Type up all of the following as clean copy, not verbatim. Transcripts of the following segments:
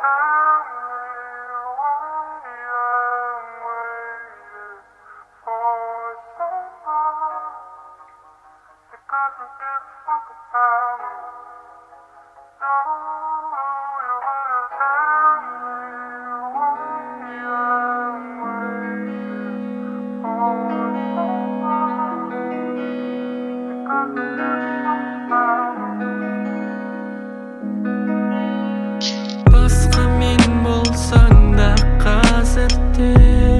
Басқа мен болсаң да қазірде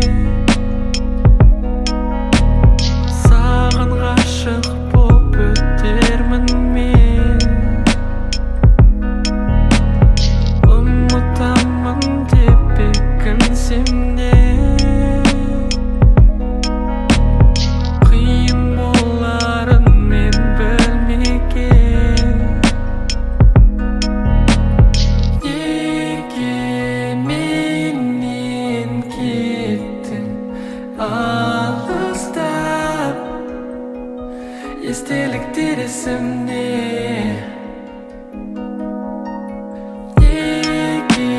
саған ғашық боп өтермін мен. Ұмытамын деп бекінсем де қиын боларын мен білмеген. Неге менен кеттің алыстап, естеліктер есімде? Неге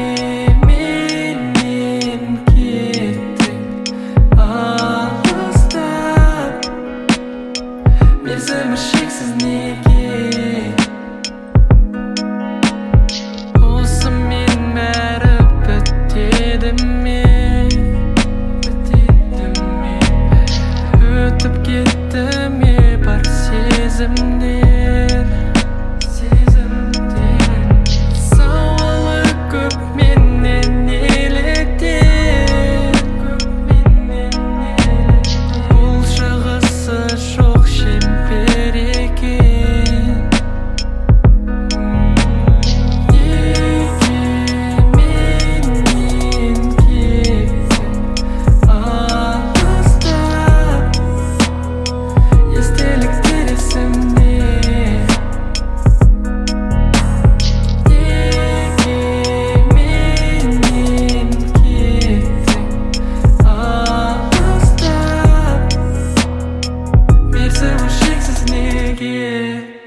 менен кеттің алыстап, мерзімі шексіз неге? Осымен бәрі бітеді ме? Өтіп кетті ме бар сезімдер? Сауалы көп менен неліктен? Бұл шығысы жоқ шемпер екен. Неге менен кеттің алыстап, естеліктер есімде? Неге менен кеттің алыстап, мерзімі шексіз неге?